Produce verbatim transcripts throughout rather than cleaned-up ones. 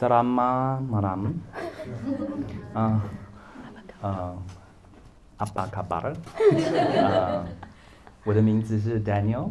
Selamat malam. Uh, uh, apa kabar? Uh, 我的名字是 Daniel.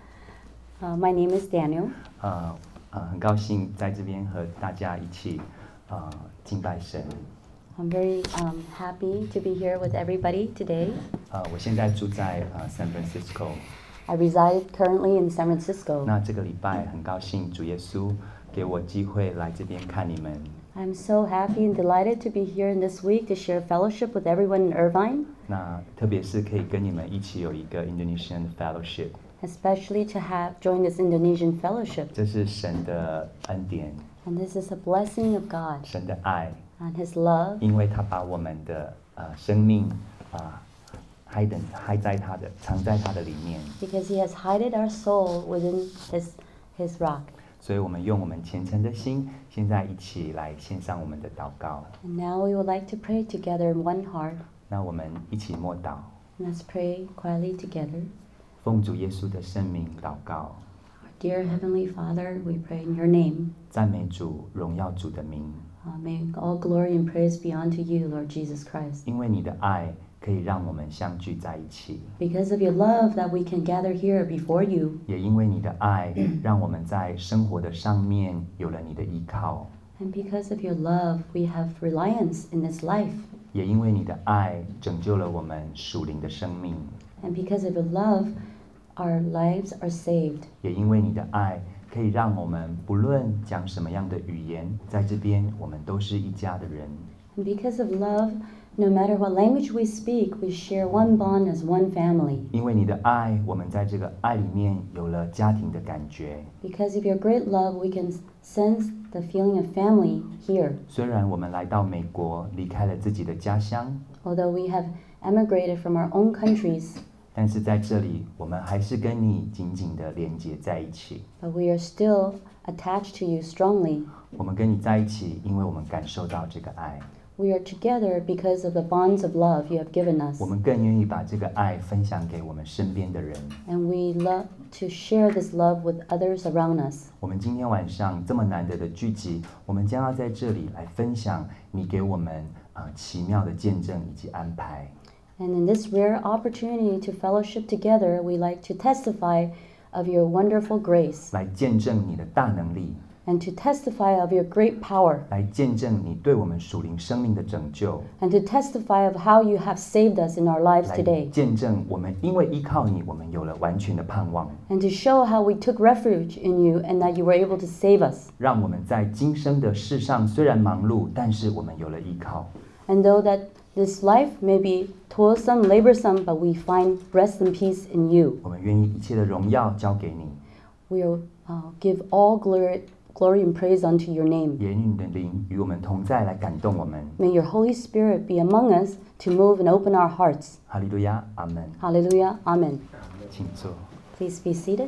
Uh, my name is Daniel. 呃呃，很高兴在这边和大家一起呃敬拜神。 I'm very um, happy to be here with everybody today. 呃，我现在住在呃 San Francisco. I reside currently in San Francisco. 那这个礼拜很高兴主耶稣给我机会来这边看你们。 I'm so happy and delighted to be here in this week to share fellowship with everyone in Irvine. 那特别是可以跟你们一起有一个 Indonesian fellowship. Especially to have joined this Indonesian fellowship. 这是神的恩典。 And this is a blessing of God. 神的爱。 And His love. 因为他把我们的呃生命啊。Hide, hide 在他的，藏在他的里面。 Because He has hidden our soul within His His rock. 所以我们用我们虔诚的心，现在一起来献上我们的祷告。 And now we would like to pray together in one heart. 那我们一起默祷。 Let's pray quietly together. 奉主耶稣的圣名祷告。 Dear Heavenly Father, we pray in Your name. 赞美主，荣耀主的名。 Uh, may all glory and praise be unto You, Lord Jesus Christ. 因为你的爱。可以让我们相聚在一起。 Because of Your love that we can gather here before You. 也因为你的爱，让我们在生活的上面有了你的依靠。 And because of Your love, we have reliance in this life. 也因为你的爱，拯救了我们属灵的生命。 And because of Your love, our lives are saved. 也因为你的爱，可以让我们不论讲什么样的语言，在这边我们都是一家的人。 And because of love, no matter what language we speak, we share one bond as one family. 因为你的爱，我们在这个爱里面有了家庭的感觉。 Because of Your great love, we can sense the feeling of family here. 虽然我们来到美国，离开了自己的家乡。 Although we have emigrated from our own countries. 但是在这里，我们还是跟你紧紧的连结在一起。 But we are still attached to You strongly. 我们跟你在一起，因为我们感受到这个爱。 We are together because of the bonds of love You have given us. 我们更愿意把这个爱分享给我们身边的人。 And we love to share this love with others around us. 我们今天晚上这么难得的聚集，我们将要在这里来分享你给我们呃奇妙的见证以及安排。 And in this rare opportunity to fellowship together, we like to testify of Your wonderful grace. 来见证你的大能力。 And to testify of Your great power. 来见证你对我们属灵生命的拯救。 And to testify of how You have saved us in our lives today. 来见证我们因为依靠你，我们有了完全的盼望。 And to show how we took refuge in You and that You were able to save us. 让我们在今生的世上虽然忙碌，但是我们有了依靠。 And though that this life may be toilsome, laborsome, but we find rest and peace in You. 我们愿意一切的荣耀交给你。 We will uh, give all glory. Glory and praise unto Your name. 也愿你的灵与我们同在，来感动我们。 May Your Holy Spirit be among us to move and open our hearts. 哈利路亚，阿门。 Hallelujah, Amen. 请坐。 Please be seated.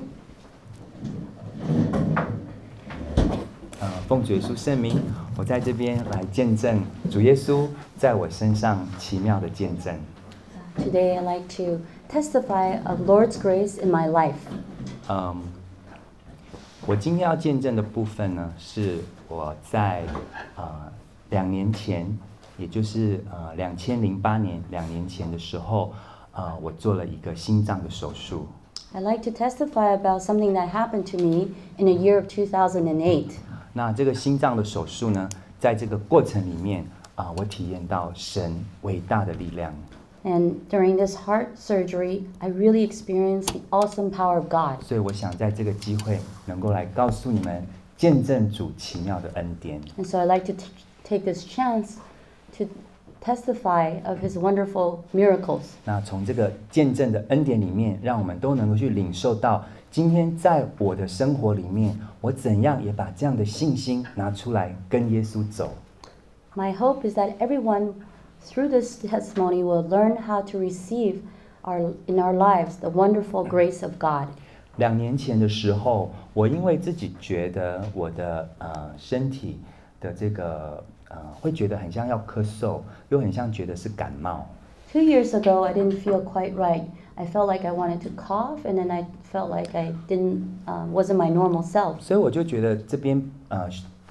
呃，奉主耶稣圣名，我在这边来见证主耶稣在我身上奇妙的见证。 Today I like to testify of Lord's grace in my life. 嗯。我今天要见证的部分呢，是我在呃两年前，也就是呃两千零八年两年前的时候，呃我做了一个心脏的手术。 I'd like to testify about something that happened to me in the year of two thousand eight. 那这个心脏的手术呢，在这个过程里面啊、呃，我体验到神伟大的力量。 And during this heart surgery, I really experienced the awesome power of God. 所以我想在这个机会能够来告诉你们，见证主奇妙的恩典。 And so I'd like to t- take this chance to testify of His wonderful miracles. 那从这个见证的恩典里面，让我们都能够去领受到，今天在我的生活里面，我怎样也把这样的信心拿出来跟耶稣走。 My hope is that everyone through this testimony will learn how to receive our, in our lives the wonderful grace of God. 两年前的时候，我因为自己觉得我的呃身体的这个呃会觉得很像要咳嗽，又很像觉得是感冒。 Two years ago, I didn't feel quite right. I felt like I wanted to cough, and then I felt like I didn't uh, wasn't my normal self. 所以我就觉得这边呃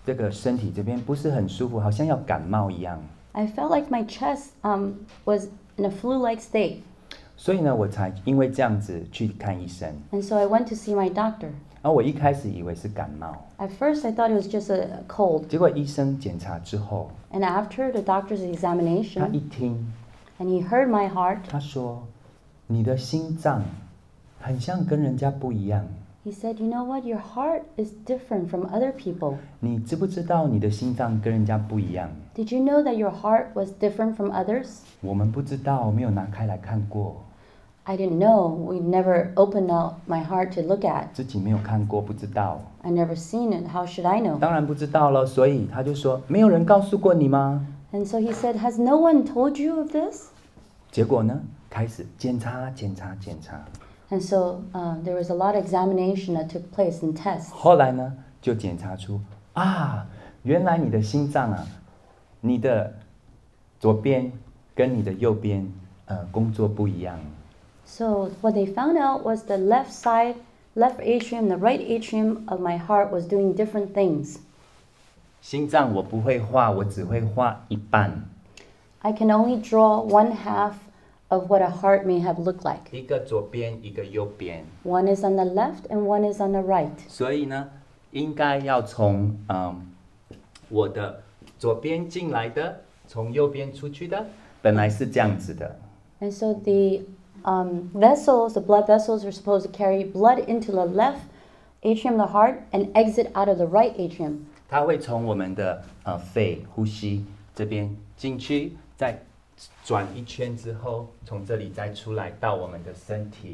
这个身体这边不是很舒服，好像要感冒一样。 I felt like my chest um, was in a flu-like state. 所以呢，我才因为这样子去看医生。 And so I went to see my doctor. 然后我一开始以为是感冒， At first, I thought it was just a cold. 结果医生检查之后， And after the doctor's 他 examination, 一听， and he heard my heart, 他说：“你的心脏很像跟人家不一样。 he said, you know what? Your heart is different from other people. 你知不知道你的心脏跟人家不一样？ Did you know that your heart was different from others? 我们不知道，没有拿开来看过， I didn't know. We never opened out my heart to look at. 自己没有看过，不知道。 I never seen it. How should I know? 当然不知道了，所以他就说：没有人告诉过你吗？ And so he said, has no one told you of this? 结果呢，开始检查、检查、检查。 And so uh, there was a lot of examination that took place and tests. 后来呢，就检查出啊，原来你的心脏啊，你的左边跟你的右边呃工作不一样。 So what they found out was the left side, left atrium, the right atrium of my heart was doing different things. 心脏我不会画，我只会画一半， I can only draw one half of what a heart may have looked like. 一个左边，一个右边。 One is on the left and one is on the right. 所以呢，应该要从嗯我的左边进来的，从右边出去的，本来是这样子的。 And so the um, vessels, the blood vessels, are supposed to carry blood into the left atrium of the heart and exit out of the right atrium. 它会从我们的呃肺呼吸这边进去，再转一圈之后，从这里再出来到我们的身体。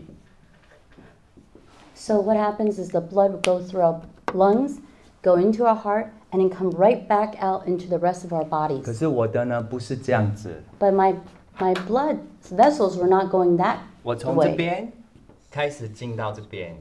So what happens is the blood will go through our lungs, go into our heart, and then come right back out into the rest of our 可 bodies. 是我的呢不是这样子， But my my blood vessels were not going that 我从这 way. 边开始进到这边，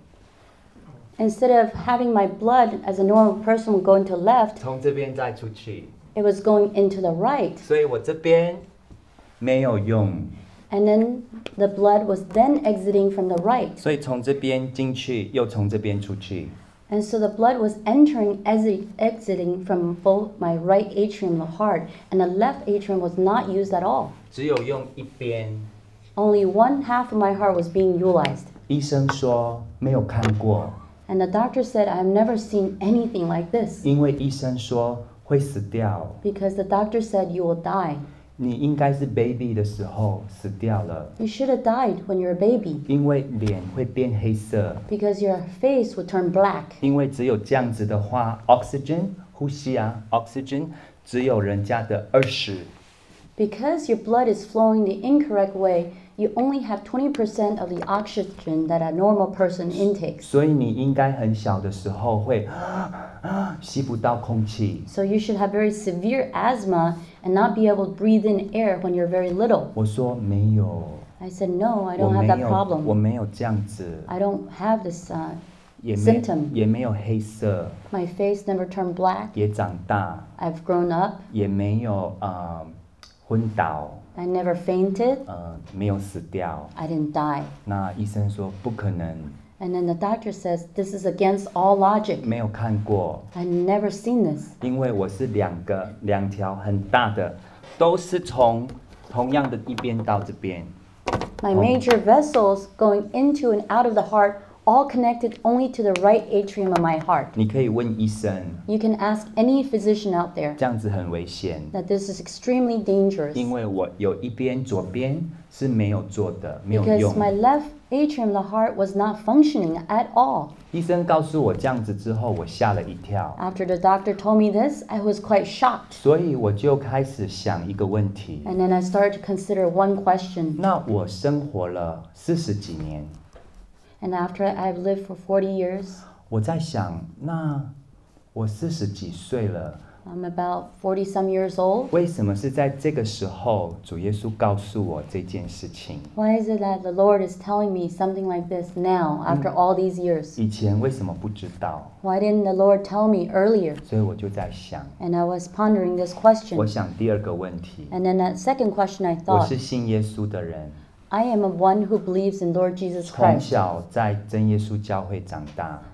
Instead of having my blood as a normal person going to left, 从这边再出去， it was going into the right. 所以我这边没有用， And then the blood was then exiting from the right. 所以从这边进去，又从这边出去。 And so the blood was entering, exit, exiting from both my right atrium, the heart, and the left atrium was not used at all. 只有用一边。 Only one half of my heart was being utilized. 医生说没有看过， And the doctor said, I've never seen anything like this. 因为医生说会死掉。 Because the doctor said, you will die. 你应该是 baby 的时候死掉了， You should have died when you're a baby. 因为脸会变黑色， Because your face would turn black. 因为只有这样子的话 ，oxygen 呼吸啊 ，oxygen 只有人家的二十。 Because your blood is flowing the incorrect way, you only have twenty percent of the oxygen that a normal person intakes. 所以你应该很小的时候会吸不到空气。 So you should have very severe asthma and not be able to breathe in air when you're very little. 我说没有， I said, no, I 我 don't have 没 that 有，我 problem. 没有这样子， I don't have this. Uh, 也没 symptom 也没有黑色， my face never turned black. 也长大， I've grown up. 也没有呃昏倒， I never fainted. 呃没有死掉。 I didn't die. 那医生说不可能， And then the doctor says, this is against all logic. 没有看过， I've never seen this. 因为我是两个两条很大的，都是从同样的一边到这边。 My major vessels going into and out of the heart, all connected only to the right atrium of my heart. 你可以问医生， You can ask any physician out there 这样子很危险， that this is extremely dangerous 因为我有一边左边是没有做的，没有 because 用。 my left atrium, the heart, was not functioning at all. 医生告诉我这样子之后，我吓了一跳， After the doctor told me this, I was quite shocked. 所以我就开始想一个问题。 And then I started to consider one question. 那我生活了四十几年， And after I've lived for forty years, 我在想，那我四十几岁了， I'm about forty some years old. 为什么是在这个时候主耶稣告诉我这件事情？ Why is it that the Lord is telling me something like this now, after all these years? 以前为什么不知道？ Why didn't the Lord tell me earlier? 所以我就在想， And I was pondering this 我 question. 想第二个问题， And then that second question I 我 thought, 是信耶稣的人， I am a one who believes in Lord Jesus 从 Christ. 小在真耶稣教会长大，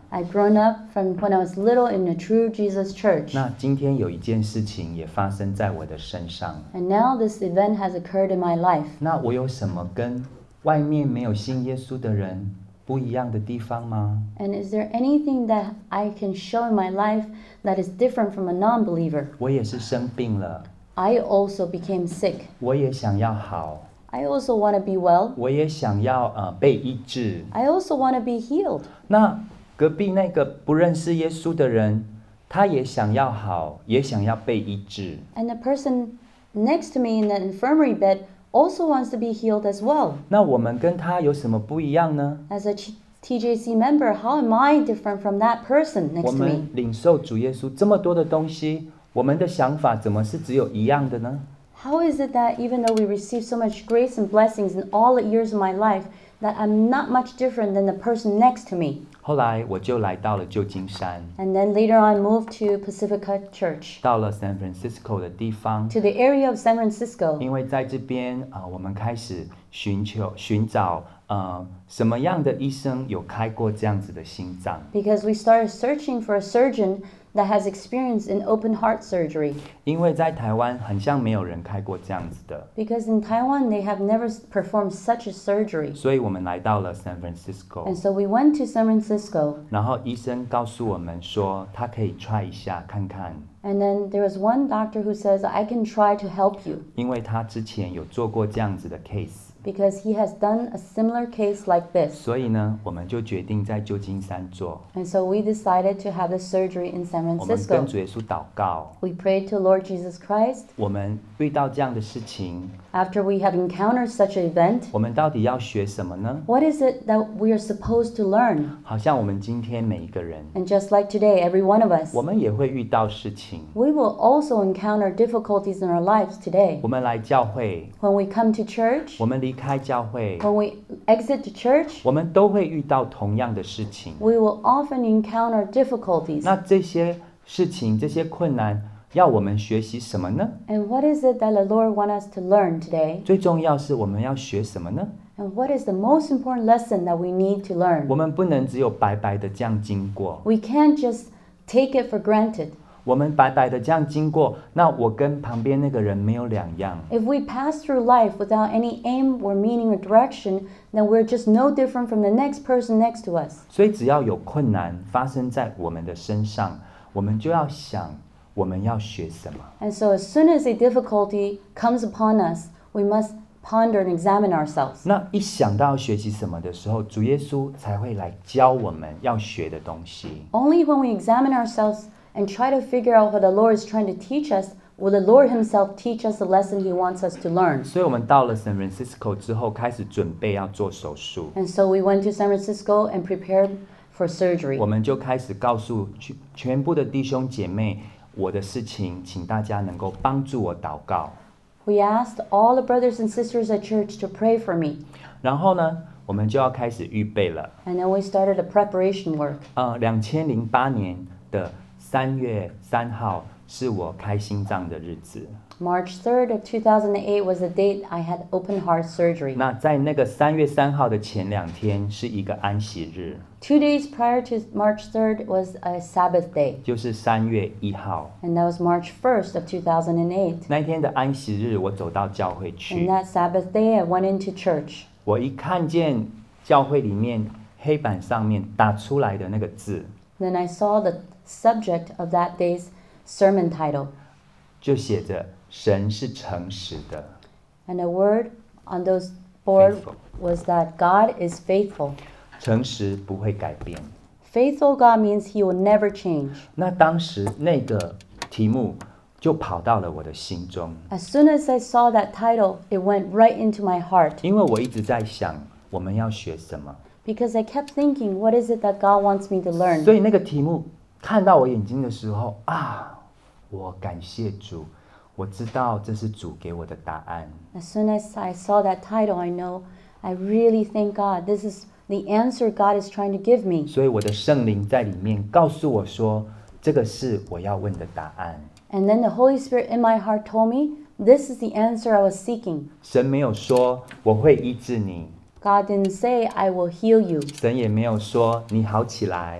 I've grown up from when I was little in a true Jesus church. 那今天有一件事情也发生在我的身上。 And now this event has occurred in my life. 那我有什么跟外面没有信耶稣的人不一样的地方吗？ And is there anything that I can show in my life that is different from a non-believer? 我也是生病了， I also became sick. 我也想要好， I also want to be well. 我也想要呃被医治。 I also want to be healed. 那隔壁那个不认识耶稣的人，他也想要好，也想要被医治。 And the person next to me in the infirmary bed also wants to be healed as well. 那我们跟他有什么不一样呢？ As a T J C member, how am I different from that person 我 next to 们 me? 领受主耶稣这么多的东西，我们的想法怎么是只有一样的呢？ How is it that even though we receive so much grace and blessings in all the years of my life, that I'm not much different than the person next to me? 后来我就来到了旧金山， And then later on moved to Pacifica Church, 到了 San Francisco 的地方， to the area of San Francisco. 因为在这边啊、呃我们开始寻求寻找呃什么样的医生有开过这样子的心脏， Because we started searching for a surgeon that has experience in open heart surgery. 因为在台湾很像没有人开过这样子的， Because in Taiwan, they have never s- performed such a surgery. 所以我们来到了 San Francisco， And so we went to San Francisco. 然后医生告诉我们说他可以 try 一下看看， And then there was one doctor who says, I can try to help you. 因为他之前有做过这样子的 case， Because he has done a similar case like this. 所以呢，我们就决定在旧金山做。 And so we decided to have the surgery in San 我们跟 Francisco. 主耶稣祷告， We prayed to Lord Jesus Christ. 我们遇到这样的事情， After we have encountered such an event, 我们到底要学什么呢？ what is it that we are supposed to learn? 好像我们今天每一个人， And just like today, every one of us, 我们也会遇到事情。 we will also encounter difficulties in our lives today. 我们来教会， When we come to church, 我们离开教会， when we exit the church, 我们都会遇到同样的事情。 we will often encounter difficulties. 那这些事情、这些困难，要我们学习什么呢？ And what is it that the Lord wants us to learn today? 最重要是我们要学什么呢？ And what is the most important lesson that we need to 我 learn? 们不能只有白白的这样经过。 We can't just take it for granted. 我们白白的这样经过，那我跟旁边那个人没有两样。 If we pass through life without any aim or meaning or direction, then we're just no different from the next person next to us. 所以只要有困难发生在我们的身上，我们就要想我们要学什么。 And so as soon as a difficulty comes upon us, we must ponder and examine ourselves. 那一想到学习什么的时候，主耶稣才会来教我们要学的东西。 Only when we examine ourselves and try to figure out what the Lord is trying to teach us, will the Lord Himself teach us the lesson He wants us to learn. 所以我们到了 San Francisco 之后，开始准备要做手术。 And so we went to San Francisco and prepared for surgery. 我们就开始告诉全全部的弟兄姐妹，我的事情，请大家能够帮助我祷告。 We asked all the brothers and sisters at church to pray for me. 然后呢，我们就要开始预备了。 And then we started the preparation work. 呃，两千零八年的三月三号是我开心脏的日子。 March third of two thousand eight was the date I had open heart surgery. 那在那个三月三号的前两天是一个安息日， Two days prior to March third was a Sabbath day, 就是三月一号。 and that was March first of two thousand eight. 那一天的安息日，我走到教会 And 去， that Sabbath day, I went into church. 我一看见教会里面黑板上面打出来的那个字， Then I saw the subject of that day's sermon title, 就写着“神是诚实的 and the word on those board Faithful. was that God is faithful. ”， 诚实不会改变。 Faithful God means He will never change. 那当时那个题目就跑到了我的心中， As soon as I saw that title, it went right into my heart 因为我一直在想我们要学什么， because I kept thinking, what is it that God wants me to 所 learn? 以那个题目看到我眼睛的时候啊，我感谢主，我知道这是主给我的答案。 As soon as I saw that title, I know I really thank God. This is the answer God is trying to give me. 所以我的圣灵在里面告诉我说，这个是我要问的答案。 And then the Holy Spirit in my heart told me, this is the answer I was seeking. 神没有说我会医治你， God didn't say, I will heal you. 神也没有说你好起来，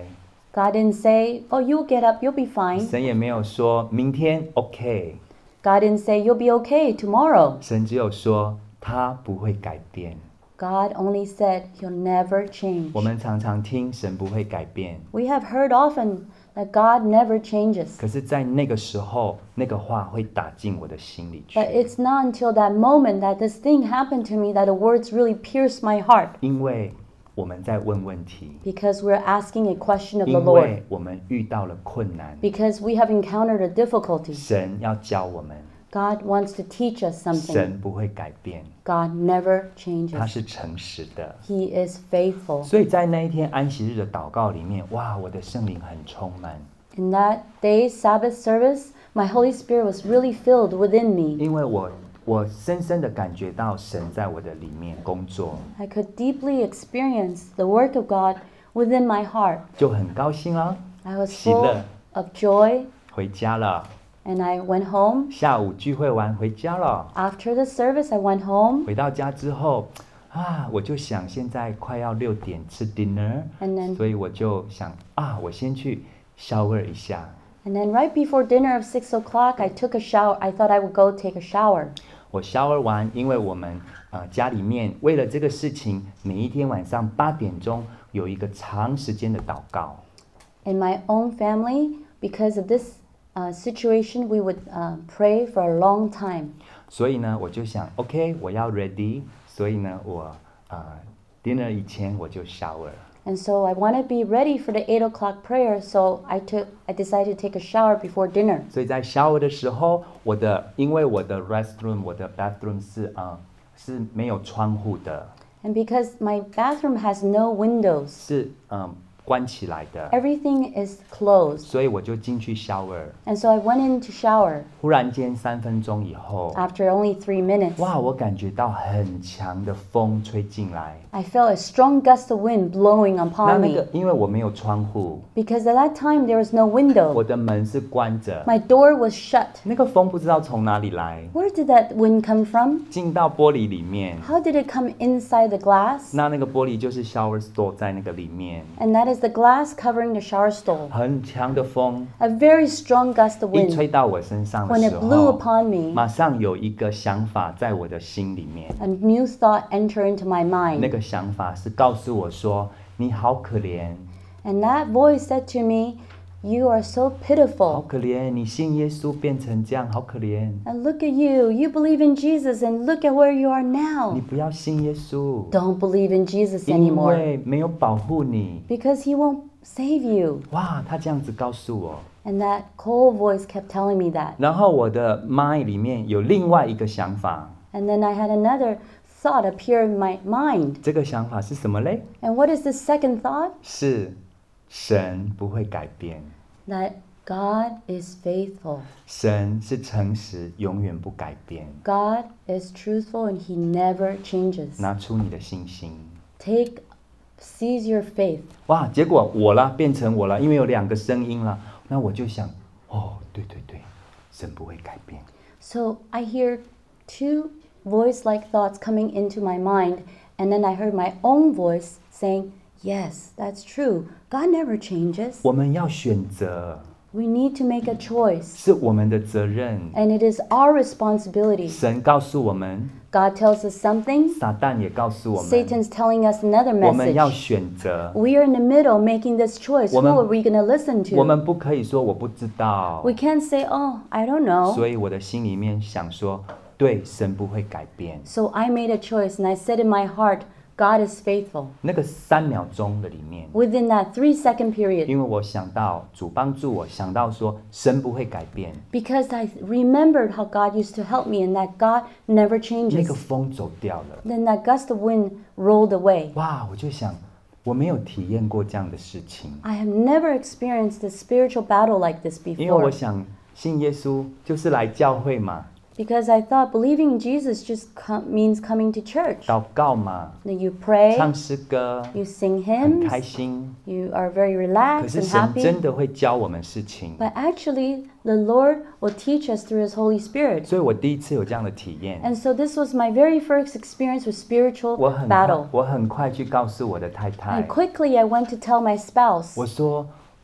God didn't say, oh, you'll get up, you'll be fine. 神也没有说明天 OK， God didn't say, you'll be okay tomorrow. 神只有说他不会改变。 God only said he'll never change. 我们常常听神不会改变， We have heard often that God never changes. 可是在那个时候，那个话会打进我的心里去， But it's not until that moment that this thing happened to me that the words really pierced my heart. 因为我们在问问题， Because we're asking a question of the 因 Lord. 为我们遇到了困难， Because we have encountered a difficulty. 神要教我们， God wants to teach us something. 神不会改变， God never 他 changes. 是诚实的。 He is faithful. 所以在那一天安息日的祷告里面，哇，我的圣灵很充满， In that day's Sabbath service, my Holy Spirit was really filled within me. 因为我我深深的感觉到神在我的里面工作， I could deeply experience the work of God within my heart. 就很高兴啦。 I was 喜乐。 full of joy, 回家了， and I went home. 下午聚会完回家了。 After the service, I went home, 回到家之后，啊，我就想现在快要六点吃 dinner， and then 所以我就想啊，我先去 shower 一下。 and then right before dinner of six o'clock, I took a shower. I thought I would go take a shower. 我 shower 完，因为我们呃家里面为了这个事情，每一天晚上八点钟有一个长时间的祷告。 In my own family, because of this uh, situation, we would uh, pray for a long time. 所以呢，我就想 ，OK， 我要 ready， 所以呢，我呃 dinner 以前我就 shower。 And so I want to be ready for the eight o'clock prayer, so I took I decided to take a shower before dinner. 所以在 shower 的时候，我的因为我的 restroom 我的 bathroom 是啊、呃、是没有窗户的， And because my bathroom has no windows, 是嗯、呃、关起来的， everything is closed. 所以我就进去 shower。 And so I went in to shower. 忽然间三分钟以后， After only three minutes, 哇，我感觉到很强的风吹进来。 I felt a strong gust of wind blowing 那 upon 那 me. 个因为我没有窗户， Because at that time there was no 我 window. 的门是关着， My door was shut. 那个风不知道从哪里来， Where did that wind come from? 进到玻璃里面。 How did it come inside the glass? 那那个玻璃就是 shower store 在那个里面， And that is the glass covering the shower stall. 很强的风 A very strong gust of 一 wind. 吹到我身上的 When 时 it blew 候， upon me, 马上有一个想法在我的心里面。 a new thought entered into my 那 mind. 个想法是告诉我说：“你好可怜， And that voice said to me, you are so 好 pitiful. 可怜，你信耶稣变成这样，好可怜。 And look at you. You believe in Jesus and look at where you are 你 now. 不要信耶稣， Don't believe in Jesus 因 anymore 为没有保护你。 because he won't save you. ” 哇，他这样子告诉我。 And that cold voice kept telling me that. 然后我的 mind 里面有另外一个想法， And then I had another thought appear in my mind. 这个想法是什么嘞？ And what is the second thought? 是神不会改变， That God is faithful. 神是诚实，永远不改变。 God is truthful and he never changes. 拿出你的信心。 Take, seize your faith. 哇，结果我啦，变成我了，因为有两个声音了，那我就想，哦，对对对，神不会改变。 So I hear two voice-like thoughts coming into my mind, and then I heard my own voice saying, yes, that's true. God never changes. 我们要选择， We need to make a choice, 是我们的责任。 and it is our responsibility. 神告诉我们， God tells us something, 撒旦也告诉我们， Satan's telling us another 我们要 message. 选择。 We are in the middle making this choice. Who 我们- are we going to listen 我 to? 们不可以说我不知道 We，can't say, oh, I don't know. 所以我的心里面想说，对，神不会改变。 So I made a choice, and I said in my heart, God is faithful. 那个三秒钟的里面， Within that three-second period, 因为我想到主帮助我，想到说神不会改变， because I remembered how God used to help me and that God never 那 changes. 个风走掉了。 Then that gust of wind rolled away. 哇，我就想，我没有体验过这样的事情， I have never experienced a spiritual battle like this 因为我 before. 想信耶稣就是来教会嘛， Because I thought believing in Jesus just com- means coming to church. 祷告嘛， Then you pray, 唱诗歌， you sing 很 hymns, 开心。 you are very 可 relaxed 是 and 神 happy. 真的会教我们事情， But actually, the Lord will teach us through His Holy Spirit. 所以我第一次有这样的体验。 And so this was my very first experience with spiritual 我很快 battle. 我很快去告诉我的太太 And，quickly I went to tell my spouse. 我说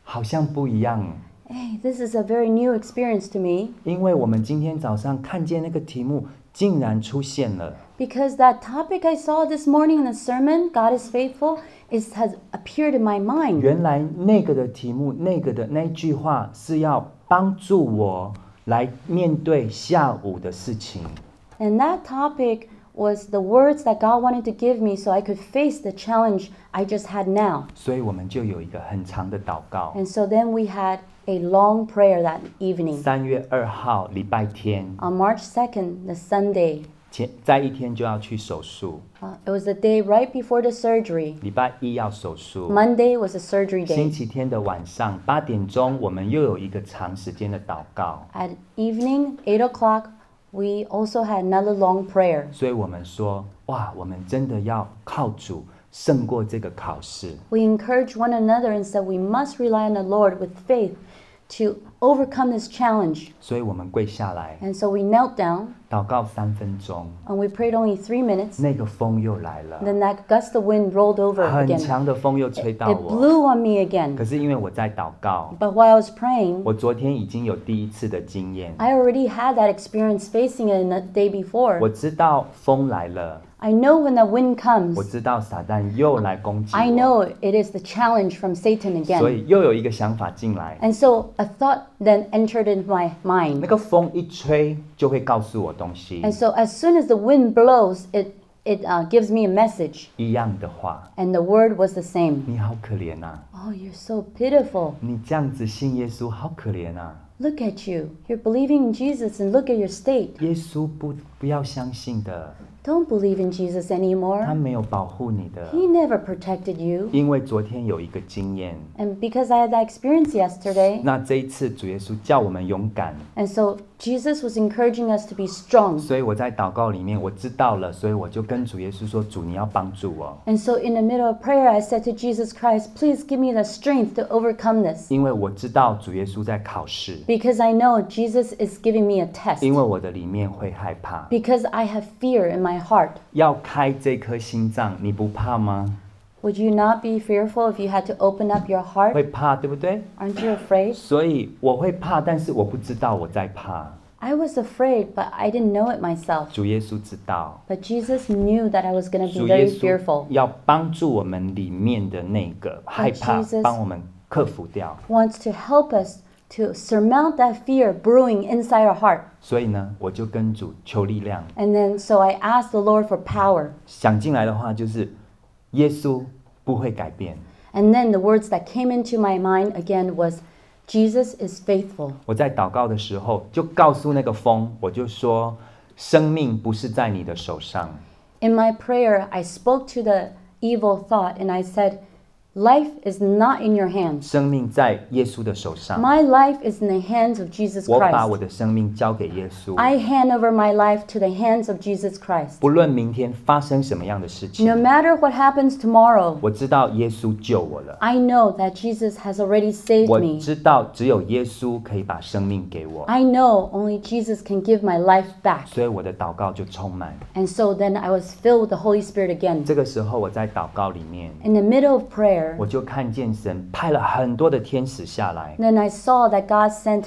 好像不一样。 Hey, this is a very new experience to me. 因为我们今天早上看见那个题目竟然出现了。 Because that topic I saw this morning in the sermon, God is faithful, is, has appeared in my mind. 原来那个的题目，那个的那句话是要帮助我来面对下午的事情。 And that topic was the words that God wanted to give me so I could face the challenge I just had now. 所以我们就有一个很长的祷告。 And so then we had a long prayer that evening. 三月二号礼拜天 On March second, the Sunday, 前再一天就要去手术， uh, it was the day right before the surgery. 礼拜一要手术。 Monday was the surgery 星 day. 期天的晚上八点钟，我们又有一个长时间的祷告。 At evening, eight o'clock, we also had another long prayer. 所以我们说，哇，我们真的要靠主胜过这个考试。 We encouraged one another and said we must rely on the Lord with faith to overcome this challenge. 所以我们跪下来 And so we knelt down 祷告三分钟， and we prayed only three minutes. 那个风又来了， Then that gust of wind rolled over 很 again. 强的风又吹到 It 我。 blew on me again. 可是因为我在祷告， But while I was praying, 我昨天已经有第一次的经验， I already had that experience facing it in the day before. 我知道风来了， I know when the wind 我 comes, 知道撒旦又来攻击 I 我， know it is the challenge from Satan 所 again. 以又有一个想法进来， And so a thought then entered into my 那 mind. 个风一吹就会告诉我东西， And so as soon as the wind blows, it, it uh, gives me a message. 一样的话， And the word was the same. 你好可怜啊， Oh, you're so pitiful. 你这样子信耶稣好可怜啊， Look at you. You're believing in Jesus and look at your state. 耶稣不不要相信的， Don't believe in Jesus 他 anymore. 没有保护你的， He never protected you. 因为昨天有一个经验， And because I had that experience yesterday, 那这一次主耶稣叫我们勇敢， and so Jesus was encouraging us to be strong. 所以我在祷告里面我知道了，所以我就跟主耶稣说，主你要帮助我， And so in the middle of prayer, I said to Jesus Christ, please give me the strength to overcome this. 因为我知道主耶稣在考试， Because I know Jesus is giving me a test. 因为我的里面会害怕， Because I have fear in my heart. 要开这颗心脏，你不怕吗？ Would you not be fearful if you had to open up your 会 heart? 怕，对不对？ Aren't you afraid? 所以我会怕，但是我不知道我在怕。 I was afraid, but I didn't know it myself. 主耶稣知道， But Jesus knew that I was going to 主 be 耶 very 稣 fearful. 要帮助我们里面的那个害怕 Jesus， 帮我们克服掉。 Wants to help us to surmount that fear brewing inside our heart. 所以呢，我就跟主求力量。 And then so I asked the Lord for power. 想进来的话就是，耶稣不会改变。 And then the words that came into my mind again was, Jesus is faithful. 我在祷告的时候，就告诉那个风，我就说，生命不是在你的手上。 In my prayer, I spoke to the evil thought and I said, life is not in your hands. 生命在耶稣的手上。 My life is in the hands of Jesus 我把我 Christ. 的生命交给耶稣。 I hand over my life to the hands of Jesus Christ. 不论明天发生什么样的事情， No matter what happens tomorrow, 我知道耶稣救我了。 I know that Jesus has already saved 我 me. 知道只有耶稣可以把生命给我， I know only Jesus can give my life back. 所以我的祷告就充满。 And so then I was filled with the Holy Spirit again. 这个时候我在祷告里面， In the middle of prayer, 我就看见神派了很多的天使下来， then I saw that God sent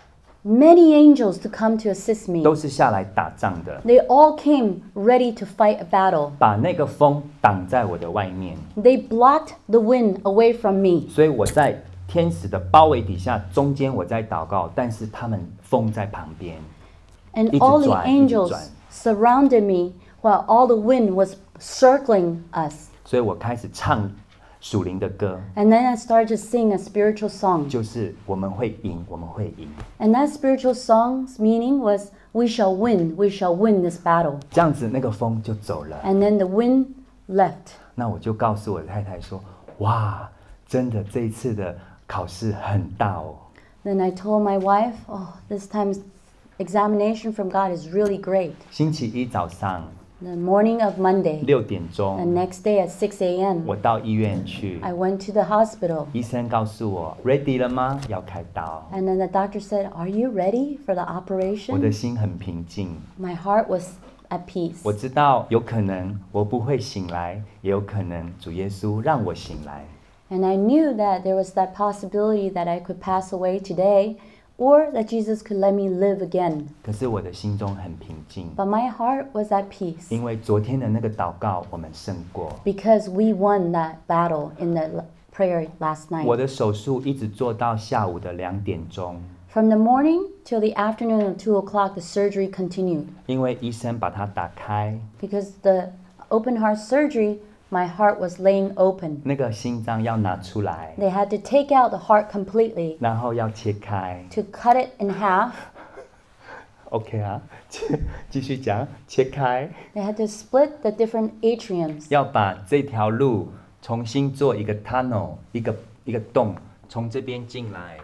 many angels to come to assist me. 都是下来打仗的， They all came ready to fight a battle. 把那个风挡在我的外面， They blocked the wind away from me. 所以我在天使的包围底下，中间我在祷告，但是他们风在旁边， And 一直 all the 转，一直 angels 转。 surrounded me while all the wind was circling us. 所以我开始唱属灵的歌， And then I started to sing a spiritual song. 就是我们会赢，我们会赢。 And that spiritual song's meaning was, we shall win, we shall win this battle. 这样子那个风就走了。 And then the wind left. 那我就告诉我的太太说：“哇，真的这一次的考试很大哦。 Then I told my wife, oh, this time's examination from God is really great. ” 星期一早上 The morning of Monday, 六点 the 钟， next day at six a.m., 我到医院去， I went to the hospital. 医生告诉我 ：“ready 了吗？要开刀。 And then the doctor said, are you ready for the ” 我的 operation? 心很平静， My heart was at peace. 我知道有可能我不会醒来，也有可能主耶稣让我醒来。 And I knew that there was that possibility that I could pass away today, or that Jesus could let me live again. 可是我的心中很平静， But my heart was at peace 因为昨天的那个祷告我们胜过。 because we won that battle in the l- prayer last 我 night. 的手术一直做到下午的两点钟， From the morning till the afternoon of two o'clock, the surgery continued. 因为医生把它打开， Because the open heart surgery, my heart was laying open. 那个心脏要拿出来， They had to take out the heart completely 然后要切开。 to cut it in half. OK 啊，切继续讲，切开， They had to split the different atriums. 要把这条路重新做一个 tunnel， 一个一个洞，从这边进来。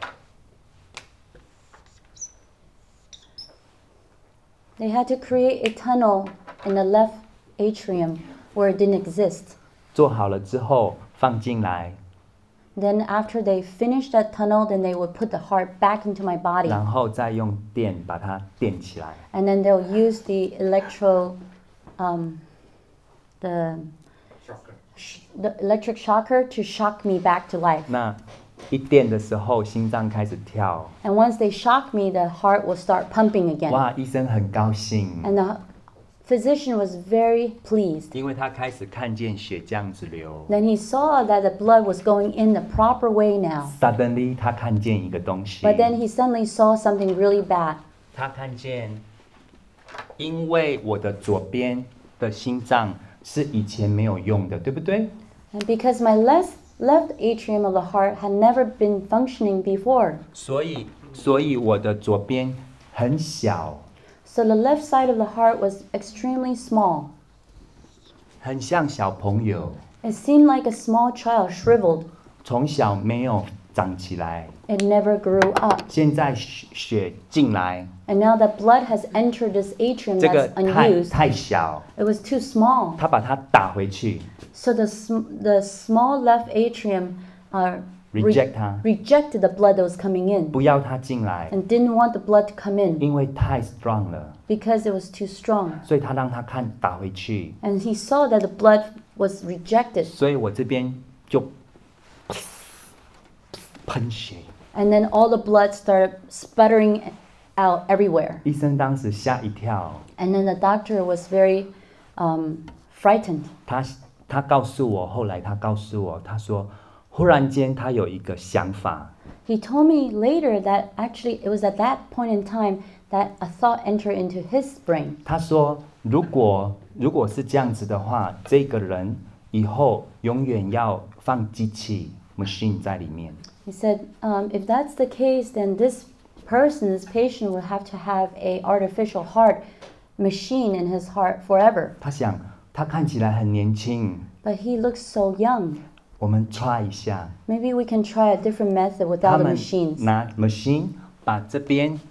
They had to create a tunnel in the left atrium where it didn't exist. 做好了之后放进来， Then after they finished that tunnel, then they would put the heart back into my body. 然后再用电把它电起来。 And then they'll use the electro, um, the, sh- the electric shocker to shock me back to life. 那一电的时候，心脏开始跳， And once they shock me, the heart will start pumping again. 哇，医生很高兴， And the physician was very pleased. 因为他开始看见血这样子流。 Then he saw that the blood was going in the proper way now. Suddenly，他看见一个东西， But then he suddenly saw something really bad. 他看见，因为我的左边的心脏是以前没有用的，对不对？ And because my left, left atrium of the heart had never been functioning before. 所以，所以我的左边很小， So the left side of the heart was extremely small. 很像小朋友， It seemed like a small child shriveled. 从小没有长起来， It never grew up. 现在血血进来， And now that blood has entered this atrium 这个 that's 太 unused. 太小， It was too small. 他把它打回去 So the, sm- the small left atrium uh, re- ，reject 它， rejected the blood that was coming in 不要它进来， and didn't want the blood to come in 因为太 strong 了， because it was too strong. 所以他让他看打回去， And he saw that the blood was rejected. 所以我这边就喷血。 And then all the blood started sputtering out everywhere. 医生当时吓一跳， And then the doctor was very um, frightened. 他他告诉我，后来他告诉我，他说，忽然间他有一个想法， He told me later that actually it was at that point in time that a thought entered into his brain. 他说，如果如果是这样子的话，这个人以后永远要放机器 machine 在里面。 He said, um, if that's the case, then this person, this patient, will have to have a artificial heart machine in his heart forever. 他想，他看起来很年轻， But he looks so young. 我们 try 一下， Maybe we can try a different method 他 without the 们 machines. 拿 machine 把这边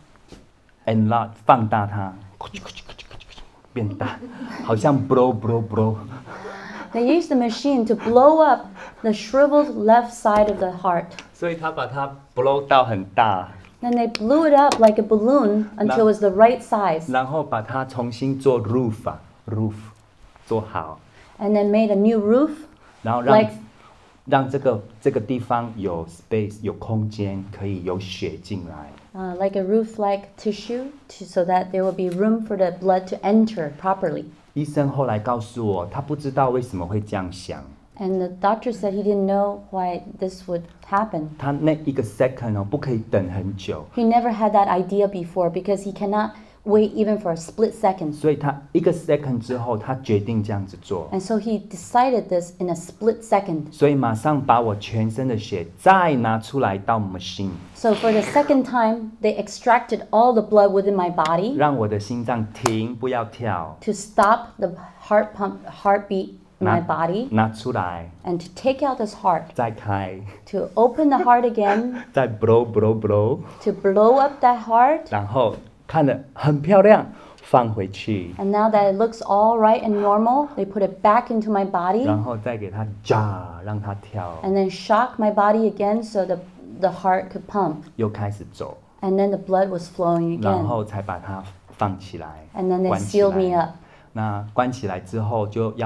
enlarge 放大它，变大，好像 blow blow blow。 They used the machine to blow up the shriveled left side of the heart. 所以他把它 blow 到很大， Then they blew it up like a balloon until it was the right size, 然后把它重新做 roof 啊 roof 做好， and then made a new roof, 然后让 like 让这个这个地方有 space 有空间，可以有血进来。 uh, like a roof-like tissue, to, so that there will be room for the blood to enter properly. 医生后来告诉我，他不知道为什么会这样想， And the doctor said he didn't know why this would happen. 他那一个 second 哦，不可以等很久， He never had that idea before because he cannot wait even for a split second. 所以他一个 second 之后，他决定这样子做， And so he decided this in a split second. 所以马上把我全身的血再拿出来到 machine， So for the second time, they extracted all the blood within my body 让我的心脏停，不要跳， to stop the heart pump, heartbeat in my body, 拿出来， and to take out this heart, 再开， to open the heart again, 再 blow blow blow， to blow up that heart. 然后看得很漂亮，放回去， And now that it looks all right and normal, they put it back into my body 然后再给它 ja 让它跳， and then shock my body again so the, the heart could pump. 又开始走， And then the blood was flowing 然 again. 后才把它放起来， And then they 关起 sealed me 来。 up. 那关起来之后就要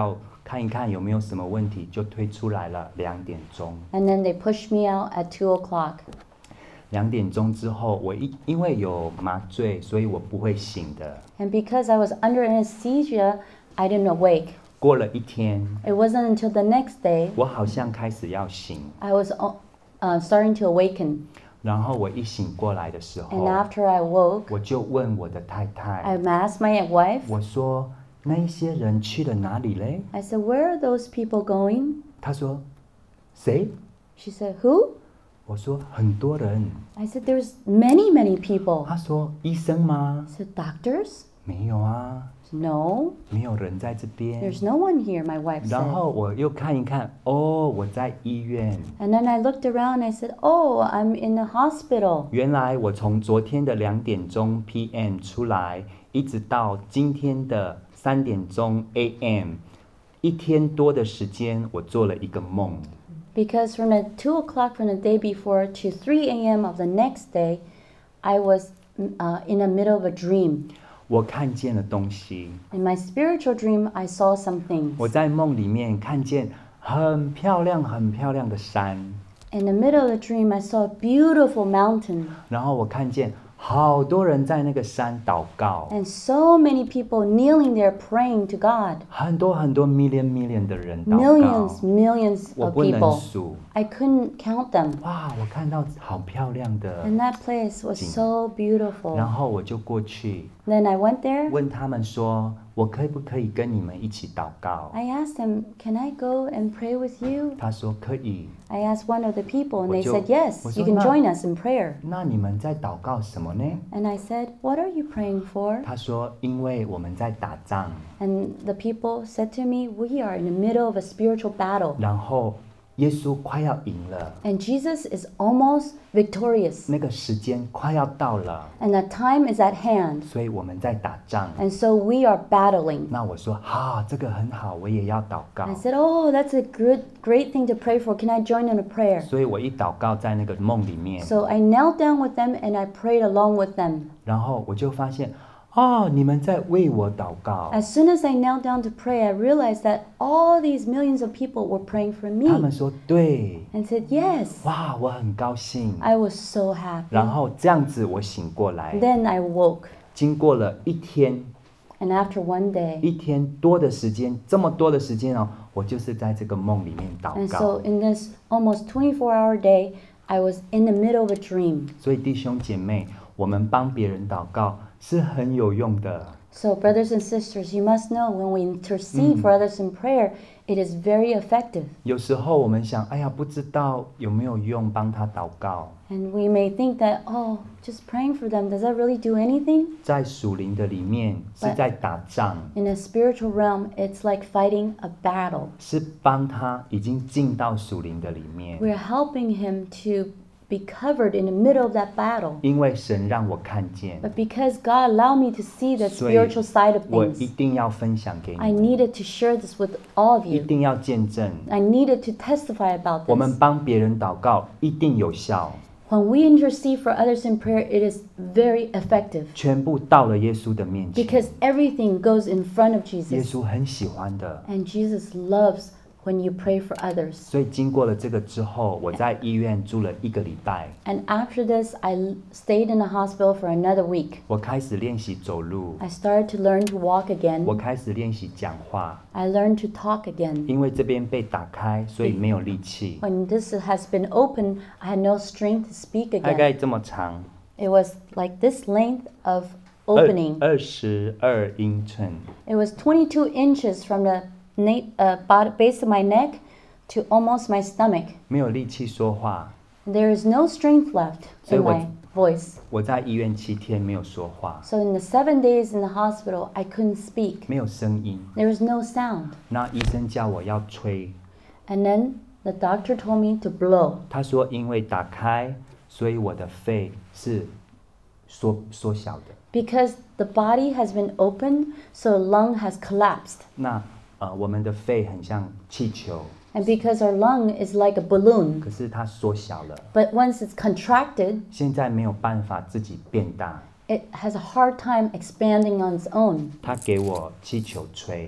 看一看有没有什么问题，就推出来了。两点钟， And then they pushed me out at two o'clock. 两点钟之后，我一因为有麻醉，所以我不会醒的。 And because I was under anesthesia, I didn't awake. 过了一天， It wasn't until the next day 我好像开始要醒， I was uh, starting to awaken. 然后我一醒过来的时 And 候， after I woke, 我就问我的太太， I asked my wife, 我说那一些人去了哪里嘞？ I said, where are those people going? 她说谁？ She said, who? 我说很多人。 I said, there's many, many people. 她说医生吗？ I said, doctors? 没有啊， No, 没有人在这边。 there's no one here, my wife 然 said. 后我又看一看，哦，我在医院。 And then I looked around and I said, oh, I'm in the hospital. 原来我从昨天的两点钟 P M 出来，一直到今天的三点钟 A M， 一天多的时间，我做了一个梦。 Because from the two o'clock from the day before to three a.m. of the next day, I was uh, in the middle of a dream. 我看见了东西， In my spiritual dream, I saw some things. 我在梦里面看见很漂亮、很漂亮的山， In the middle of the dream, I saw a beautiful mountain 然后我看见好多人在那个山祷告， and so many people kneeling there praying to God. 很多很多 million million 的人祷 Millions, 告， millions 我 of 不能 people. 数。 I couldn't count them. 哇，我看到好漂亮的， And that place was so 然 beautiful. 后我就过去 Then I went there. 问他们说，我可不可以跟你们一起祷告？ I asked them, can I go and pray with you? 他说可以。 I asked one of the people and 我 they 就- said, yes, 我 you 说， can 那- join us in prayer. 那你们在祷告什么呢？ And I said, what are you praying for? 他说，因为我们在打仗， And the people said to me, we are in the middle of a spiritual battle. 然后耶稣快要赢了， And Jesus is almost victorious. 那个时间快要到了， And the time is at hand. 所以我们在打仗。 And so we are battling. 那我说，好，这个很好，我也要祷告 I。said, oh, that's a good, great thing to pray for. Can I join in a prayer? 所以我一祷告在那个梦里面， So I knelt down with them and I prayed along with them. 然后我就发现，哦，你们在为我祷告。 As soon as I knelt down to pray, I realized that all these millions of people were praying for 他们 me. 说对， And said, yes. 哇，我很高兴。 I was so happy. 然后这样子我醒过来， Then I woke. 经过了一天， And after one day, 一天多的时间，这么多的时间哦，我就是在这个梦里面祷 and 告。 so in this almost twenty-four hour day, I was in the middle of a dream. 所以弟兄姐妹，我们帮别人祷告是很有用的。 So brothers and sisters, you must know when we intercede for others in prayer, it is very effective. 有时候我们想，哎呀，不知道有没有用，帮他祷告。 And we may think that, oh, just praying for them, does that really do anything? 在属灵的里面是 But- 在打仗， In a spiritual realm, it's like fighting a battle. 是帮他已经进到属灵的里面。 We're helping him to be covered in the middle of that battle. 因为神让我看见， But because God allowed me to see the 所以 spiritual side of 我一 things, 定要分享给 I 你们， needed to share this with all of 一 you. 定要见证。 I needed to testify about 我们 this. 帮别人祷告一定有效， When we intercede for others in prayer, it is very effective 全部到了耶稣的面前。 because everything goes in front of 耶 Jesus. 稣很喜欢的， And Jesus loves when you pray for others. 所以经过了这个之后，我在医院住了一个礼拜， And after this, I l- stayed in the hospital for another week. 我开始练习走路， I started to learn to walk 我 again. 开始练习讲话， I learned to talk again. 因为这边被打开，所以没有力气， When this has been opened, I had no strength to speak 大 again. 概这么长， It was like this length of 二 opening. 二十二英寸， It was twenty-two inches from the na- uh, bot- base of my neck to almost my stomach. 没有力气说话。 There is no strength left in 所以我- my voice. 我在医院七天没有说话， So in the seven days in the hospital, I couldn't speak. 没有声音。 There was no sound. 那医生叫我要吹， And then the doctor told me to blow. 他说因为打开，所以我的肺是缩缩小的。 Because the body has been opened, so the lung has collapsed. 那呃，我们的肺很像气球， And because our lung is like a balloon, 可是它缩小了， but once it's contracted, 现在没有办法自己变大。 it has a hard time expanding on its own. 他给我气球吹，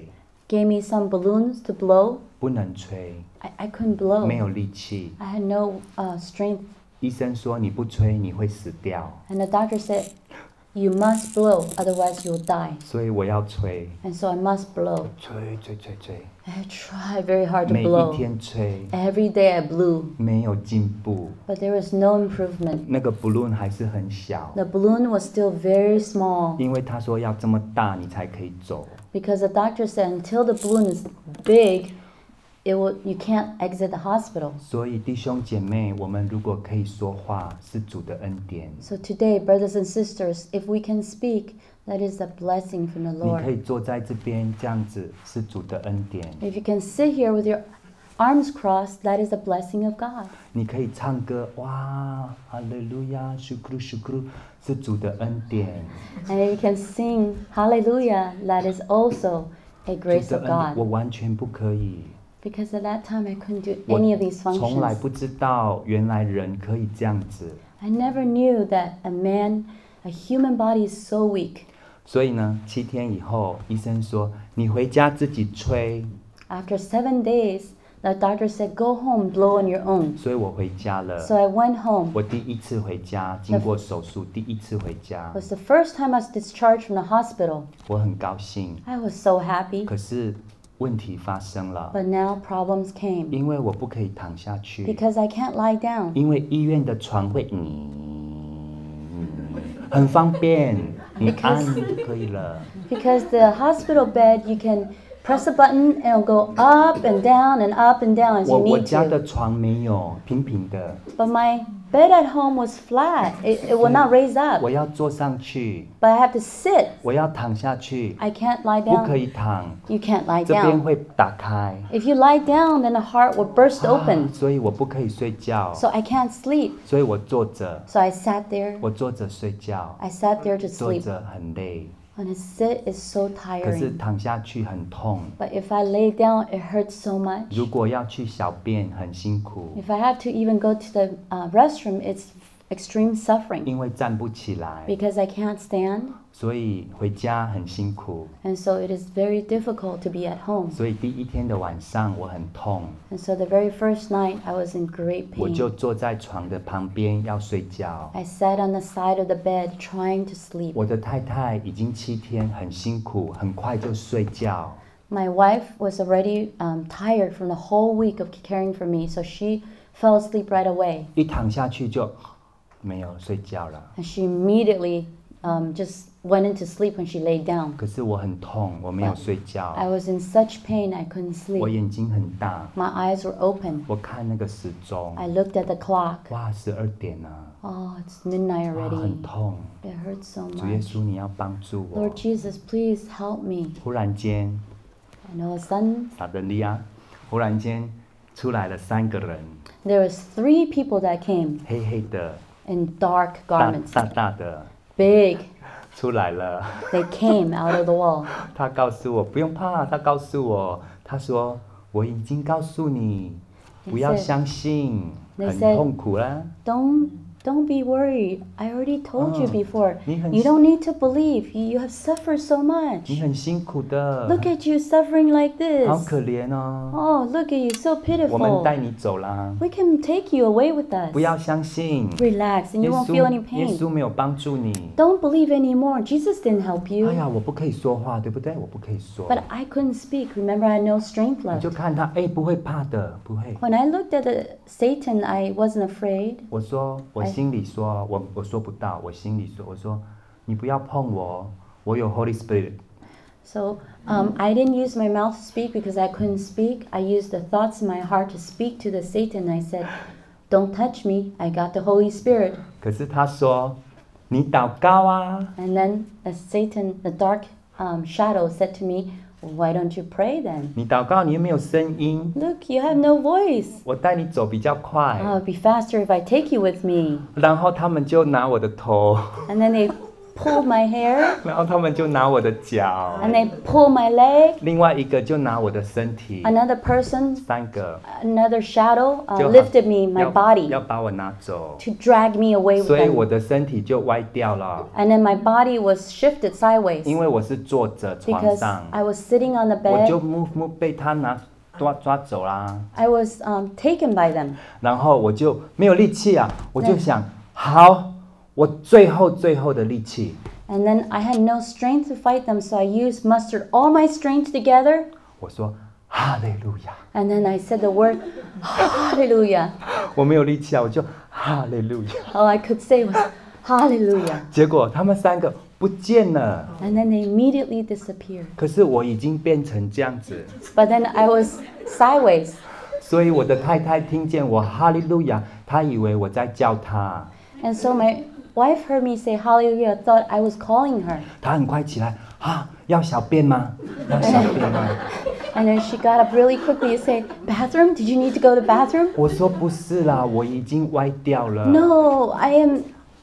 gave me some balloons to blow. 不能吹， I, I couldn't blow. 没有力气。 I had no uh, strength. 医生说你不吹你会死掉， And the doctor said, you must blow, otherwise you'll die. 所以我要吹， And so I must blow. 吹吹吹吹， I tried very hard to 每一 blow. 天吹， Every day I blew, 没有进步， but there was no improvement. 那个 balloon 还是很小， The balloon was still very small 因为他说要这么大你才可以走。 because the doctor said until the balloon is big, it will, you can't exit the hospital. 所以弟兄姐妹，我们如果可以说话，是主的恩典。 So today, brothers and sisters, if we can speak, that is a blessing from the 你可 Lord. 以坐在这边这样子，是主的恩典。 If you can sit here with your arms crossed, that is a blessing of God. 你可以唱歌，哇，哈利路亚，舒克鲁舒克鲁，是主的恩典。 And if you can sing hallelujah, that is also a 主 grace 的 of 恩典，我 God. 完全不可以。 Because at that time I couldn't do 我 any of these 从来 functions. 不知道，原来人可以这样子。 I never knew that a man, a human body is so weak. 所以呢，七天以后，医生说你回家自己吹， After seven days, the doctor said, go home, blow on your own. 所以我回家了。 So I went home. 我第一次回家，经过手术，第一次回家 It，was the first time I was discharged from the hospital. 我很高兴。 I was so happy. 可是问题发生了， But now problems came. 因为我不可以躺下去， Because I can't lie down. 因为医院的床会，嗯，很方便，你按就可以了。 Because the hospital bed, you can press a button and it'll go up and down and up and down as 我 you 我 need 家 to. 的床没有平平的， But my bed at home was flat. It, it will not raise up. 我要坐上去， But I have to sit. 我要躺下去， I can't lie 不可 down. 以躺， You can't lie 这边 down. 会打开， If you lie down, then the heart will burst 啊 open. 所以我不可以睡觉， So I can't sleep. 所以我坐着， So I sat there. 我坐着睡觉， I sat there to 坐 sleep. 着很累， When I sit, it's so 可是 tiring. 躺下去很痛。 But if I lay down, it hurts so much. 如果要去小便很辛苦， If I have to even go to the uh, restroom, it's extreme suffering 因为站不起来， because I can't stand. 所以回家很辛苦。 And so it is very difficult to be at home. 所以第一天的晚上我很痛， And so the very first night, I was in great 我就 pain. 坐在床的旁边要睡觉。 I sat on the side of the bed trying to sleep. 我的太太已经七天很辛苦，很快就睡觉。 My wife was already um, tired from the whole week of caring for me, so she fell asleep right away. 一躺下去就没有睡觉了。 And she immediately um, just went into sleep when she lay down. 可是我很痛，我没有睡觉， I was in such pain I couldn't 我 sleep. 眼睛很大， My eyes were open. 我看那个时钟， I looked at the clock. 哇，十二点了， Oh, it's midnight 哇， already. 很痛。 It hurts so 主耶 much. 稣，你要帮助我 Lord。Jesus, please help me. 忽然间， And all of a sudden, 撒德利亚，忽然间出来了三个人， there was three people that came 黑黑的， in dark 大 garments, 大大的 big. 出来了。 They came out of the wall. 他告诉我不用怕，他告诉我，他说我已经告诉你， They 不要 said- 相信， they 很 said- 痛苦啦。 Don't don't be worried. I already told you Oh, before. 你很- You don't need to believe. You, you have suffered so 你 much. 很辛苦的， Look at you suffering like 好 this. 可怜哦。 Oh, look at you, so 我们 pitiful. 带你走啦， We can take you away with us. 不要相信， Relax, and 耶 you won't 稣 feel any 耶 pain. 稣没有帮助你。 Don't believe anymore. Jesus didn't help 哎 you. 呀，我不可以说话，对不对？我不可以说。 But I couldn't speak. Remember, I had no strength 你 left. 就看他，哎，不会怕的，不会。 When I looked at the Satan, I wasn't afraid. 我说，我哎心里说，我我说不到，我心里说，我说你不要碰我，我有 Holy Spirit。 So um, I didn't use my mouth to speak because I couldn't speak. I used the thoughts in my heart to speak to the Satan. I said, "Don't touch me. I got the Holy Spirit." 可是他说，你祷告啊。 And then the Satan, the dark um, shadow, said to me, "Why don't you pray then? 你祷告，你又没有声音， Look, you have no voice. 我带你走比较快。 Oh, it'd be faster if I take you with me." 然后他们就拿我的头， And then they pulled my hair, 然后他们就拿我的脚， and they pulled my leg. 另外一个就拿我的身体， Another person, 三个 another shadow, uh, 就好 lifted me, my 要 body, 要把我拿走， to drag me away with 所以我 them. 的身体就歪掉了， And then my body was shifted sideways 因为我是坐着床 because 上， I was sitting on the 我就 bed. move move 被他拿抓抓走啦， I was um, taken by them. 然后我就没有力气啊，我就想，好，我最后最后的力气， And then I had no strength to fight them, so I used mustered all my strength together. 我说哈利路亚， And then I said the word, Hallelujah. 我没有力气啊，我就哈利路亚， All I could say was, Hallelujah. 结果他们三个不见了， And then they immediately disappeared. 可是我已经变成这样子， But then I was sideways. 所以我的太太听见我哈利路亚，她以为我在叫她， And so my wife heard me say Hallelujah, thought I was calling her. 她很快起来，啊，要小便吗？要小便吗？ And then she got up really quickly to say, Bathroom? Did you need to go to the bathroom? 我说不是啦，我已经歪掉了。 No, I am,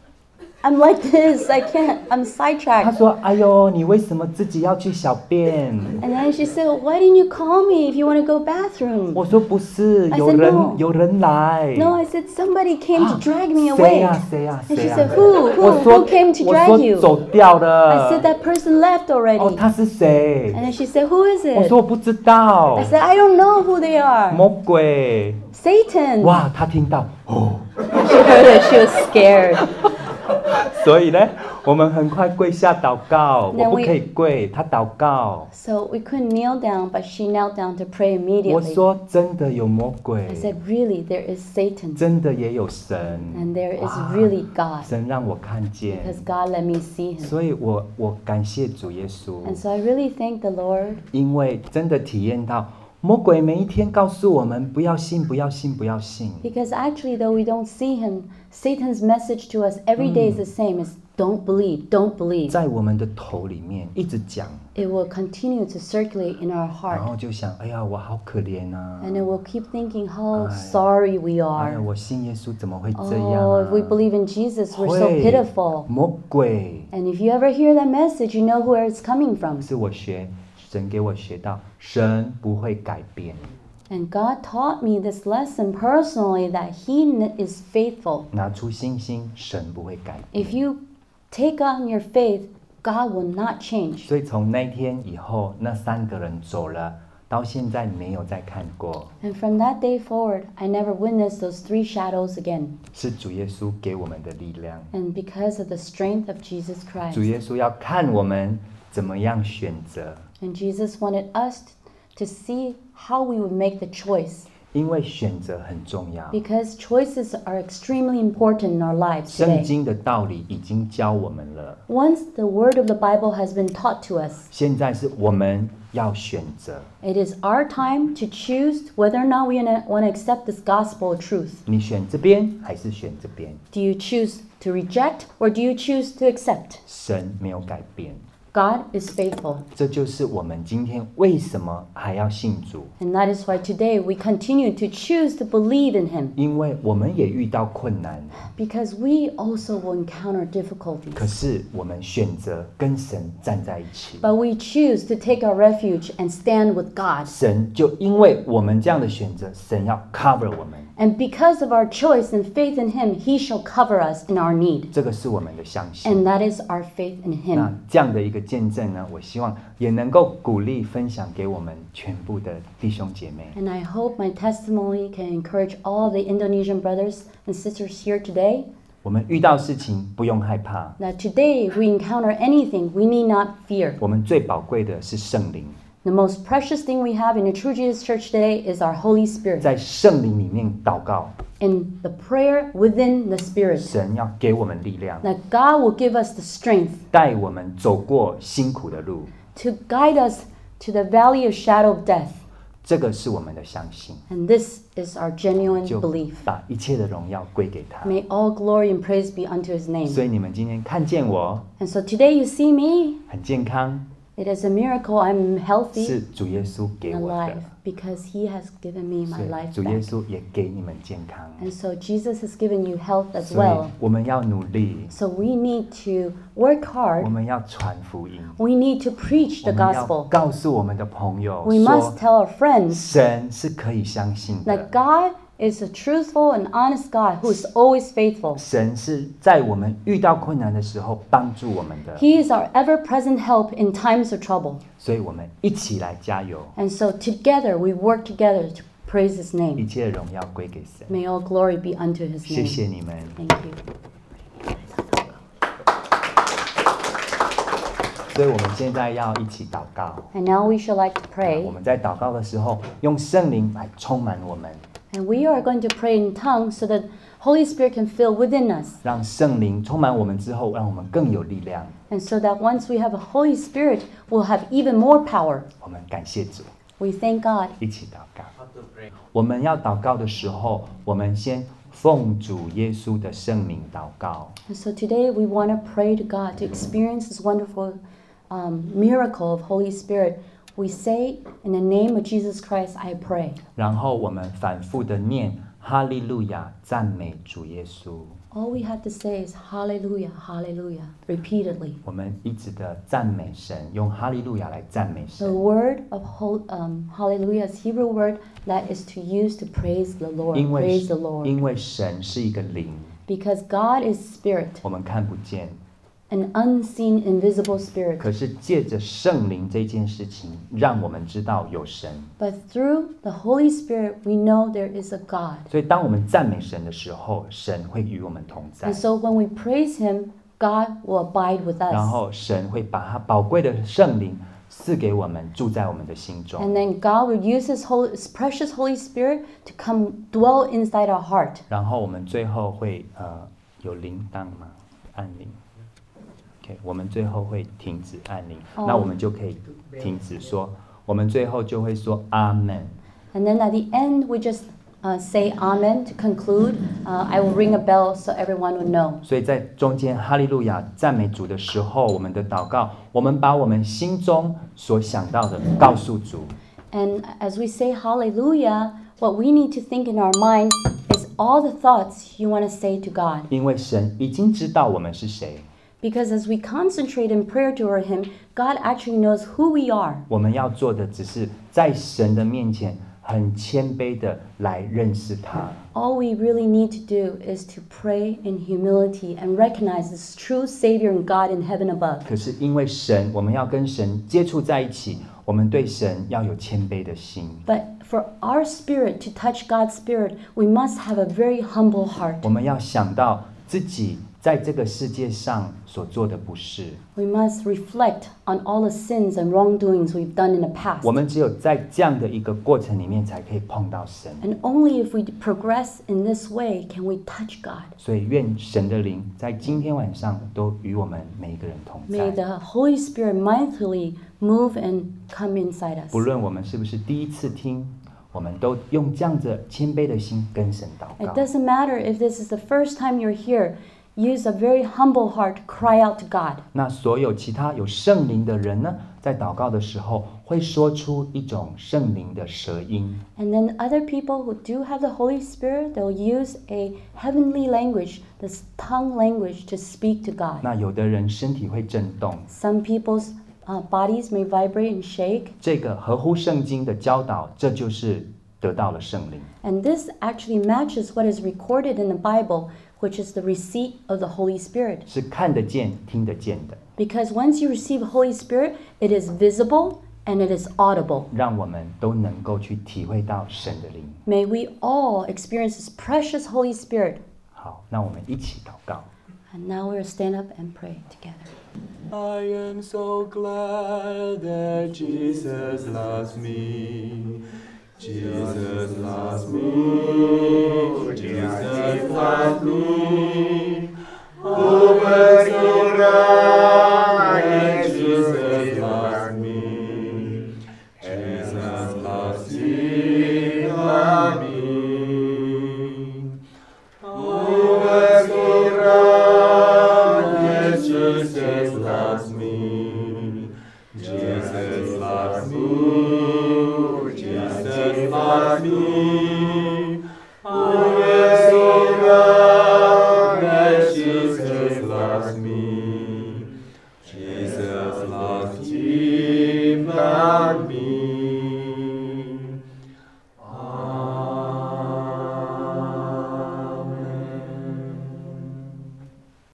I'm like this. I can't, I'm 她 sidetracked. 说：“哎呦，你为什么自己要去小便 And then she said, Why didn't you call me if you want to go？” bathroom? 我说：“不是， I 有 said 人 no. 有人来。 No, I said, Somebody came to drag me 谁 away. 呀？谁呀？ And 谁 she 呀 said, Who? 我 Who? 说 Who came to 我 drag 说 you? 走掉 I 了 said, That person left 哦， already. 他是谁 And then she said, Who is 我 it? 说我不知道 I。said, I don't know who they are. 魔鬼 Satan. 哇，他听到哦， She heard it. She was scared. 所以呢，我们很快跪下祷告。 Then 我不 we- 可以跪，他祷告。 So we couldn't kneel down, but she knelt down to pray 我 immediately. 说真的有魔鬼 I，said, Really, there is Satan. 真的也有神， And there is 哇 really God. 神让我看见。 Because God let me see him. 所以我我感谢主耶稣， And so I really thank the Lord 因为真的体验到魔鬼每一天告诉我们不要信，不要信，不要信。 because actually, though we don't see him, Satan's message to us every day is the same: is don't believe, don't believe. 在我们的头里面一直讲， It will continue to circulate in our 然 heart, 后就想，哎呀，我好可怜啊！ and it will keep thinking how Ay. sorry we 哎呀， are. 我信耶稣怎么会这样 Oh, 啊 if we believe in Jesus, we're so 会 pitiful. 魔鬼 And if you ever hear that message, you know where it's coming from. 是我学神给我学到，神不会改变。 And God taught me this lesson personally that He n- is faithful. 拿出信心，神不会改变。 If you take on your faith, God will not change. 所以从那天以后，那三个人走了，到现在没有再看过。 And from that day forward, I never witnessed those three shadows again. 是主耶稣给我们的力量。 And because of the strength of Jesus 主 Christ. 耶稣要看我们怎么样选择， And Jesus wanted us to see how we would make the choice. 因为选择很重要。 Because choices are extremely important in our lives 圣 today. 经的道理已经教我们了， Once the word of the Bible has been taught to us, 现在是我们要选择。 it is our time to choose whether or not we want to accept this gospel truth. 你选这边还是选这边？ Do you choose to reject or do you choose to accept? 神没有改变， God is faithful. 这就是我们今天为什么还要信主， And that is why today we continue to choose to believe in Him. 因为我们也遇到困难， Because we also will encounter 可 difficulties. 是我们选择跟神站在一起。 But we choose to take our refuge and stand with God. 神就因为我们这样的选择，神要 cover 我们， And because of our choice and faith in Him, He shall cover us in our need. 这个是我们的相信。 And that is our faith in 那 Him. 这样的一个见证呢，我希望也能够鼓励分享给我们全部的弟兄姐妹。 And I hope my testimony can encourage all the Indonesian brothers and sisters here today 我们遇到事情不用害怕， that today if we encounter anything, we need not fear. 我们最宝贵的是圣灵， The most precious thing we have in the True Jesus Church today is our Holy Spirit. 在圣灵里面祷告， In the prayer within the Spirit. 神要给我们力量， That God will give us the strength 带我们走过辛苦的路， to guide us to the valley of shadow of death. 这个是我们的相信， And this is our genuine 就 belief. 把一切的荣耀归给他。 May all glory and praise be unto His 所 name. 以你们今天看见我 And so today you see me, 很健康， It is a miracle I'm 是 healthy 主耶稣给 and 我 alive 的， because He has given me 所 my 以 life 主耶 back. 稣也给你们健康。 And so Jesus has given you health as 所以 well. 我们要努力， So we need to work 我 hard. 们要传福音， We need to preach 我 the 们要 gospel. 告诉我们的朋友 We 说 must，tell our friends 神是可以相信 that 的， God is a truthful and honest God who is always faithful. 神是在我们遇到困难的时候帮助我们的， He is our ever-present help in times of trouble. 所以我们一起来加油， And so together we work together to praise His 一 name. 切荣耀归给神。 May all glory be unto His 谢 name. 谢你们。 Thank you. 所以我们现在要一起祷告。 And now we shall like to 我 pray. 们在祷告的时候，用圣灵来充满我们， And we are going to pray in tongues so that Holy Spirit can fill within us. 让圣灵充满我们之后，让我们更有力量。 And so that once we have a Holy Spirit, we'll have even more power. 我们感谢主， We thank God. 一起祷告。我们要祷告的时候，我们先奉主耶稣的圣名祷告。 And so today we want to pray to God to experience this wonderful um, miracle of Holy Spirit. We say, in the name of Jesus Christ, I pray. 然后我们反复的念哈利路亚，赞美主耶稣。 All we have to say is hallelujah, hallelujah, repeatedly. 我们一直的赞美神，用哈利路亚来赞美 The 神。 word of hol- um, hallelujah is Hebrew word that is to use to praise the Lord. 因为 Praise the Lord. 因为神是一个灵， Because God is spirit, 我们看不见， an unseen, invisible spirit. 可是借着圣灵这件事情，让我们知道有神。 But through the Holy Spirit, we know there is a God. 所以当我们赞美神的时候，神会与我们同在 And，so when we praise Him, God will abide with 然 us. 后神会把他宝贵的圣灵赐给我们，住在我们的心中。 And then God will use His, holy, His precious Holy Spirit to come dwell inside our heart. 然后我们最后会呃有铃铛吗？按铃。OK， 我们最后会停止按铃， 哦那我们就可以停止说，我们最后就会说阿门。 And then at the end, we just uh, say Amen to conclude. Uh, I will ring a bell so everyone will know. 所以在中间哈利路亚赞美主的时候，我们的祷告，我们把我们心中所想到的告诉主。 And as we say hallelujah, what we need to think in our mind is all the thoughts you want to say to God. 因为神已经知道我们是谁， Because as we concentrate in prayer toward Him, God actually knows who we are. 我们要做的只是在神的面前很谦卑的来认识他。 All we really need to do is to pray in humility and recognize this true Savior and God in heaven above. 可是因为神，我们要跟神接触在一起，我们对神要有谦卑的心。 But for our spirit to touch God's spirit, we must have a very humble heart. 我们要想到自己在这个世界上所做的不是， We must reflect on all the sins and wrongdoings we've done in the past. 我们只有在这样的一个过程里面才可以碰到神。 And only if we progress in this way can we touch God. 所以愿神的灵在今天晚上都与我们每一个人同 May 在。 the Holy Spirit mindfully move and come inside us. 不论我们是不是第一次听，我们都用这样子谦卑的心跟神祷 It 告。 doesn't matter if this is the first time you're here. Use a very humble heart to cry out to God. 那所有其他有圣灵的人呢，在祷告的时候会说出一种圣灵的舌音。 And then other people who do have the Holy Spirit, they'll use a heavenly language, this tongue language, to speak to God. 那有的人身体会震动， Some people's uh, bodies may vibrate and shake. 这个合乎圣经的教导，这就是得到了圣灵。 And this actually matches what is recorded in the Bible, which is the receipt of the Holy Spirit. 是看得见、听得见的， Because once you receive Holy Spirit, it is visible and it is audible. 让我们都能够去体会到神的灵。 May we all experience this precious Holy Spirit. 好，那我们一起祷告。 And now we'll stand up and pray together. I am so glad that Jesus loves me. Jesus loves me. Jesus loves me. Over so right, Jesus loves me. Jesus loves me, love me. Over so right, Jesus loves me. Jesus me.